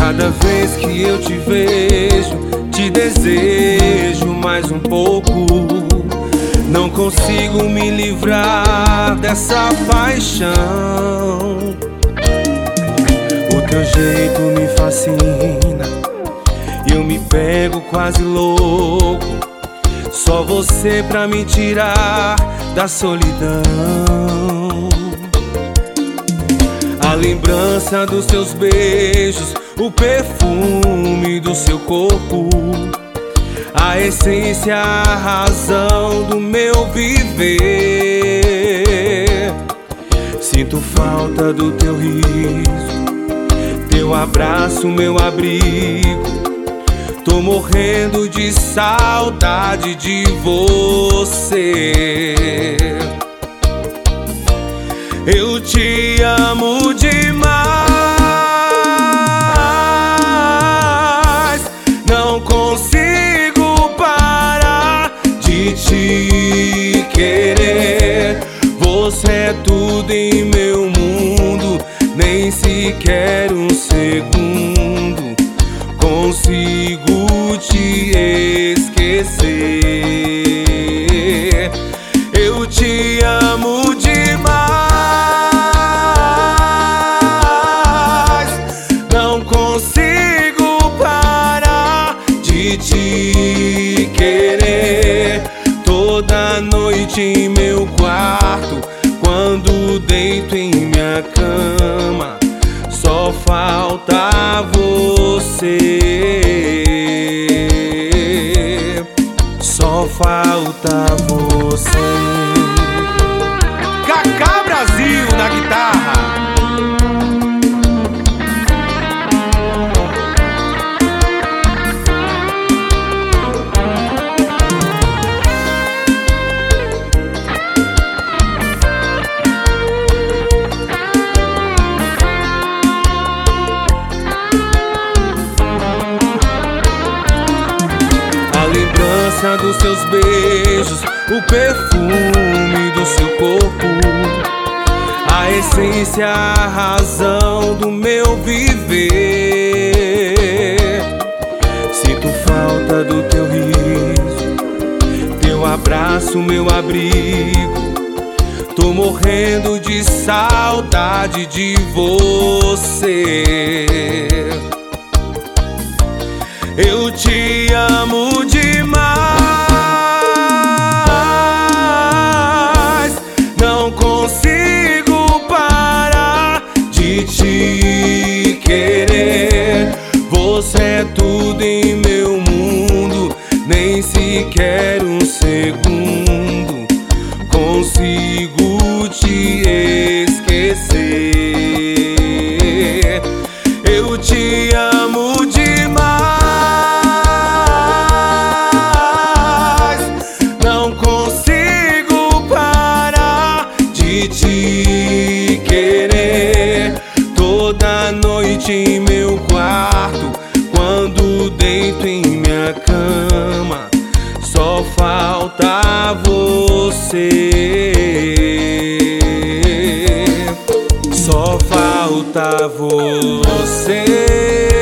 Cada vez que eu te vejo, te desejo mais um pouco. Não consigo me livrar dessa paixão. O teu jeito me fascina, eu me pego quase louco. Só você pra me tirar da solidão. A lembrança dos seus beijos, o perfume do seu corpo, a essência, a razão do meu viver. Sinto falta do teu riso, teu abraço, meu abrigo. Tô morrendo de saudade de você. Eu te amo demais, não consigo parar de te querer. Você é tudo em meu mundo, nem sequer um segundo consigo te esquecer. Eu te amo demais, não consigo parar de te querer. Toda noite em meu quarto, quando deito em minha cama, só falta você. Só falta você. Kaká Brasil na guitarra. Dos seus beijos, o perfume do seu corpo, a essência, a razão do meu viver. Sinto falta do teu riso, teu abraço, meu abrigo. Tô morrendo de saudade de você. Eu te amo demais, não consigo parar de te querer. Você é tudo em meu mundo, nem sequer um segundo consigo te esquecer. Eu te amo demais, não consigo parar de te querer. Toda noite em meu quarto, quando deito em minha cama, só falta você. Só falta você.